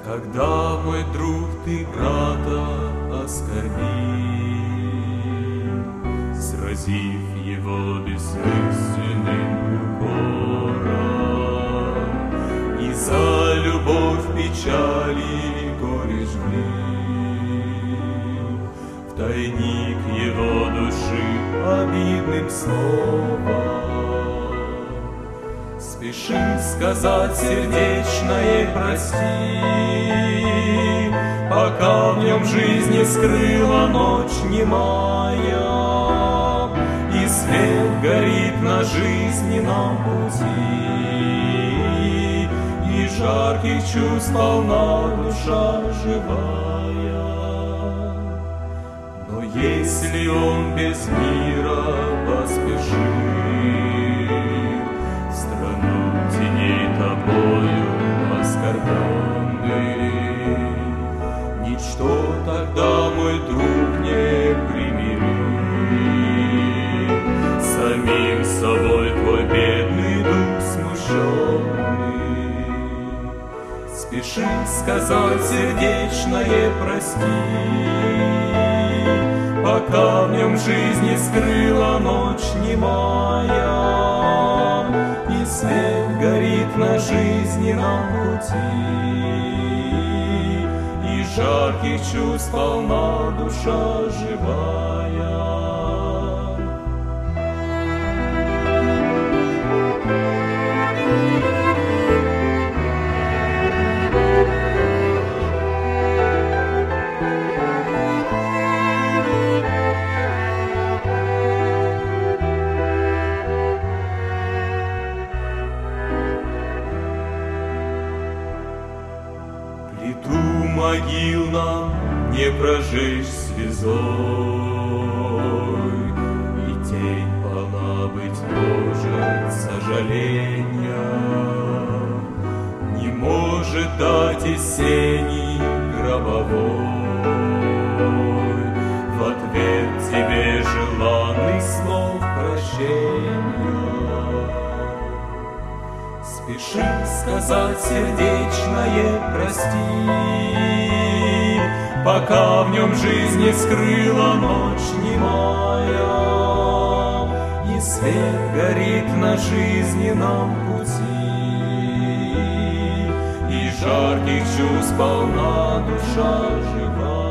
Когда, мой друг, ты брата оскорбил, сразив его бессмысленным укором, и за любовь печали горе жгли, в тайник его души обидным словом, спеши сказать сердечное прости, пока в нем жизни скрыла ночь немая, и свет горит на жизненном пути, и жарких чувств полна душа живая. Но если он без мира поспешит в страну теней тобою оскорбленный, ничто тогда, мой друг, не примирит самим собой твой бедный дух смущенный. Спеши сказать сердечное прости, пока в нем жизни скрыла ночь немая, и свет горит на жизненном пути, и жарких чувств полна душа живая. Плиту могил нам не прожечь слезой, и тень полна, быть может, сожаления, не может дать из сени гробовой в ответ тебе желанных слов прощения. Спеши сказать сердечное прости, пока в нем жизни скрыла ночь немая, и свет горит на жизненном пути, и жарких чувств полна душа живая.